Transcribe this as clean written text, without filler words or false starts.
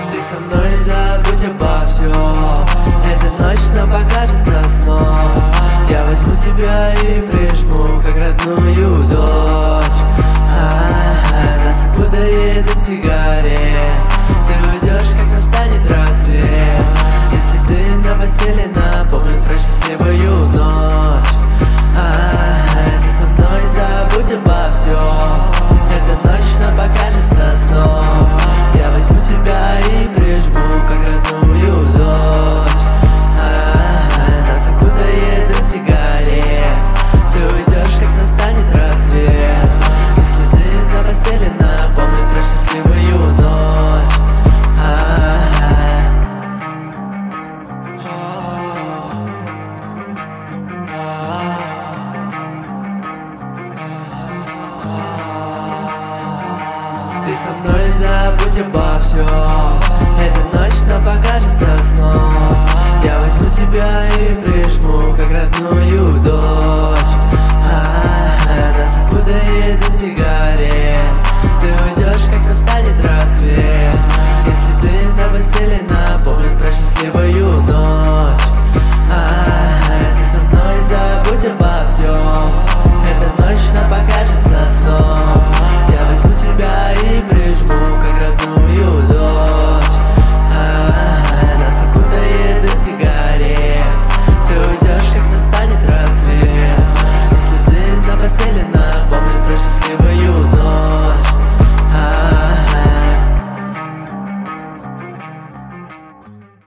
Ты со мной забудь обо всем. Эта ночь нам покажется сном. Я возьму тебя и прижму, как родную дочь. Нас окутает дым сигарет. Ты уйдешь, как настанет рассвет. Если ты на постели, напомнит про счастливую ночь. Ты со мной забудь обо всем. Эта ночь нам покажется сном. Я возьму тебя и прижму, как родную дочь. Нас окутает дым сигарет. Ты уйдешь, как настанет рассвет. Если ты на постели, напомнит про счастливую ночь. Ты со мной забудь обо всем. Эта ночь нам покажется сном. Я возьму тебя